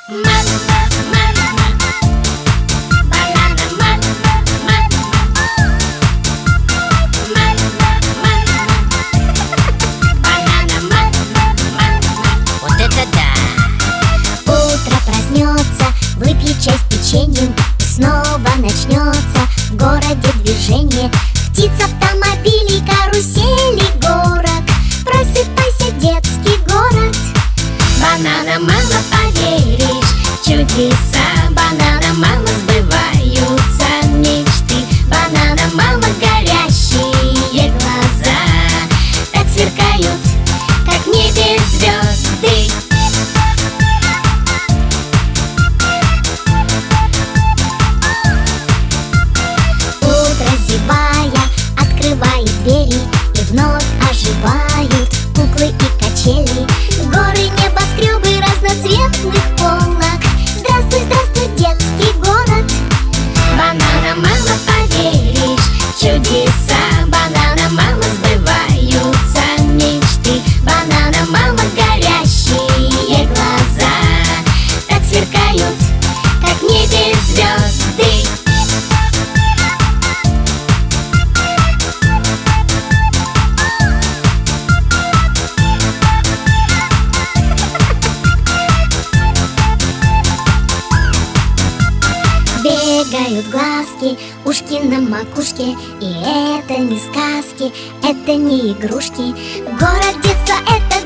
Вот это да! Утро проснется, выпьет чай с печеньем, и снова начнется в городе движение. Птиц, автомобилей, карусели, горок. Просыпайся, детский город. Банана, мама, поверишь в чудеса. Банана, мама, сбываются мечты. Банана, мама, горящие глаза так сверкают, как в небе звезды. Утро, зевая, открывает двери, и вновь оживают куклы и качели. Горы, небоскребы разноцветных полок. Здравствуй, здравствуй, детский город. Банана, мама, поверишь в чудеса. Банана, мама, сбываются мечты. Банана, мама, горящие глаза так сверкают, как в небе звезды. Бегают глазки, ушки на макушке. И это не сказки, это не игрушки. Город детства — это